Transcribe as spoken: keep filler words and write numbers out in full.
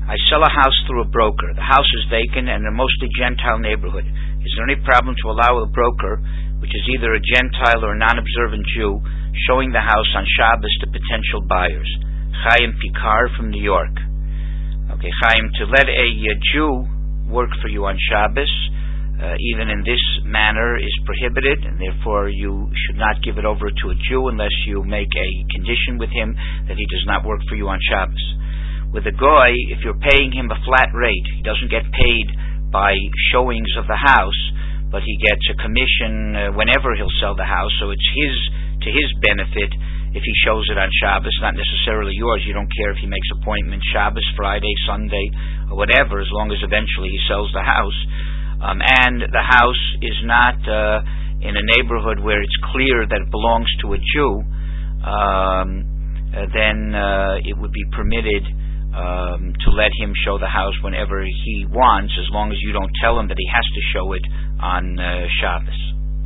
I sell a house through a broker. The house is vacant and in a mostly Gentile neighborhood. Is there any problem to allow a broker, which is either a Gentile or a non-observant Jew, showing the house on Shabbos to potential buyers? Chaim Pikar from New York. Okay, Chaim, to let a, a Jew work for you on Shabbos, uh, even in this manner, is prohibited, and therefore you should not give it over to a Jew unless you make a condition with him that he does not work for you on Shabbos. With a Goy, if you're paying him a flat rate, he doesn't get paid by showings of the house, but he gets a commission uh, whenever he'll sell the house, so it's his to his benefit if he shows it on Shabbos, not necessarily yours. You don't care if he makes appointments Shabbos, Friday, Sunday, or whatever, as long as eventually he sells the house. Um, and the house is not uh, in a neighborhood where it's clear that it belongs to a Jew, um, uh, then uh, it would be permitted um, to let him show the house whenever he wants, as long as you don't tell him that he has to show it on uh, Shabbos.